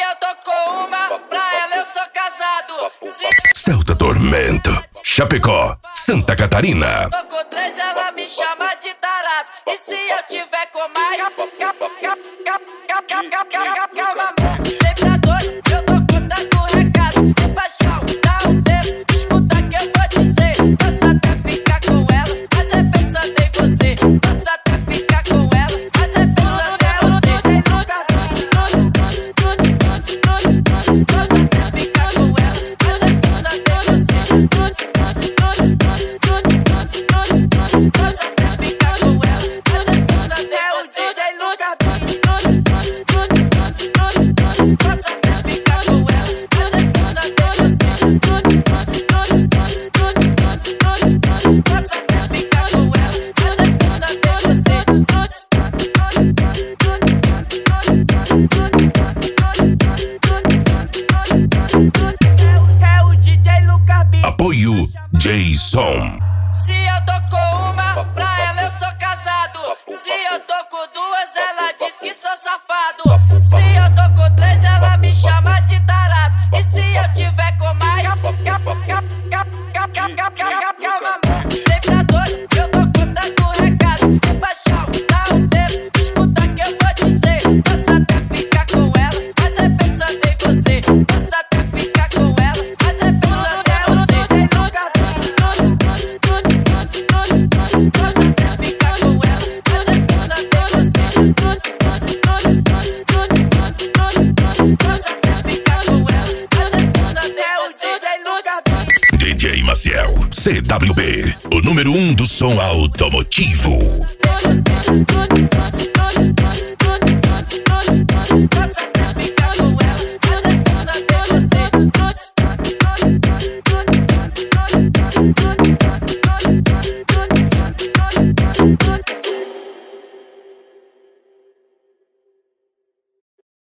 eu tô com uma, pra ela eu sou casado. Celta Tormento, Chapecó, Santa Catarina. Tô com 3, ela me chama de tarado. E se eu tiver com mais, calma, vibradores, eu tô contando o recado. Paixão, dá um tempo, escuta que eu vou dizer. Posso até ficar com elas, mas é pensando em você. Posso até ficar com elas, mas é pensando em você. Posso até ficar com elas, mas é pensando em você. Posso até ficar com elas, mas é pensando em você. DJ Lucas Apoio Jason. Se eu tô com uma, pra ela eu sou casado. Se eu tô com 2, ela diz que sou safado. Se eu tô com 3, ela me chama de tarado. E se eu tiver com mais, calma, vibradores, eu tô contando o recado. Paixão, dá um tempo, escuta que eu vou dizer. Posso até ficar com elas, mas é pensando em você. Posso até ficar com elas, mas é pensando em você. DJ Maciel, CWB, o número 1 do som automotivo.